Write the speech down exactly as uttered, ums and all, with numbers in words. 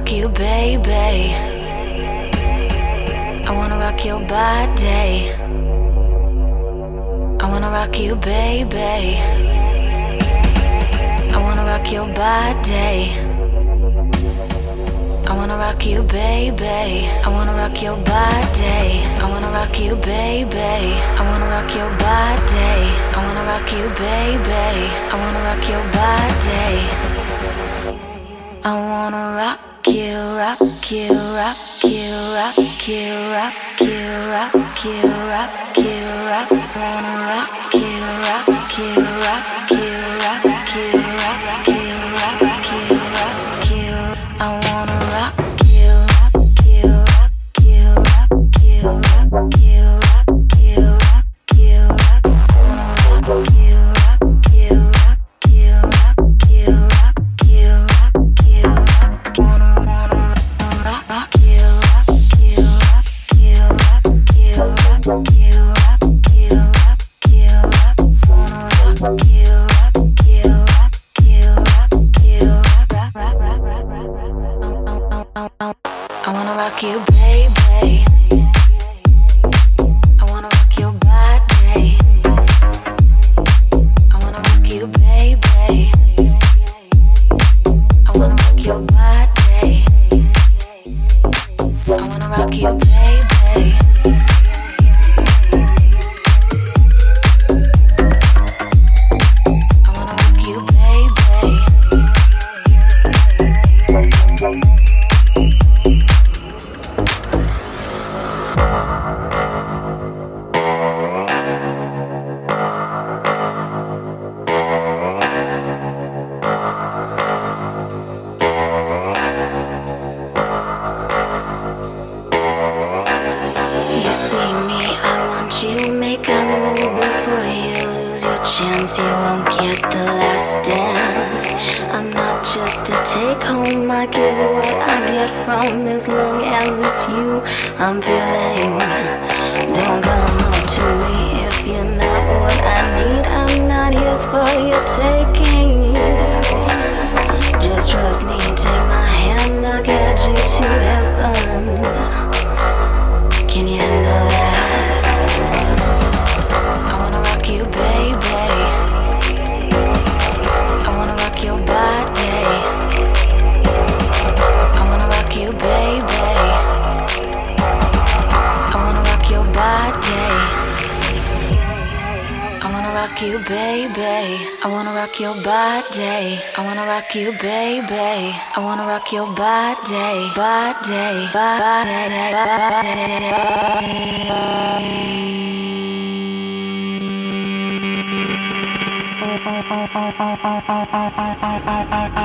rock you, baby. I wanna rock your body. I wanna rock you, baby. I wanna rock your body. I wanna rock you, baby. I wanna rock your body. I wanna rock you, baby. I wanna rock your body. I wanna rock you, baby. I wanna rock your body. I wanna rock you, rock you, rock you, rock you, rock you, rock you, rock you, rock. Wanna rock you, rock you, rock you, rock you, rock you, rock you, rock you. I wanna rock you, rock you, rock you, rock you, rock you, rock you, rock you, rock. Wanna rock you, rock you, rock you, rock you, rock you, rock you, rock. Wanna wanna rock rock you, rock you, rock you, rock you, rock you, rock you, rock you, rock. Wanna rock you, rock you, rock you, rock you, rock rock rock rock rock rock. I wanna rock you, baby. I wanna rock your body. I wanna rock you, baby. I wanna rock your body. I wanna rock you, baby. I wanna rock you, baby. You see me, I want you, make a move before you lose your chance. You won't get the last dance. I'm not just a take home, I give what I get from. As long as it's you I'm feeling. Don't come up to me if you're not what I need. I'm not here for your taking. Just trust me, take my hand, I'll get you to heaven. Can you handle that? I wanna rock you, baby. I wanna rock your body. I wanna rock you, baby. I wanna rock your body. I wanna rock you, baby. I wanna rock your body. I wanna rock you, baby. I wanna rock your body, body, body, body.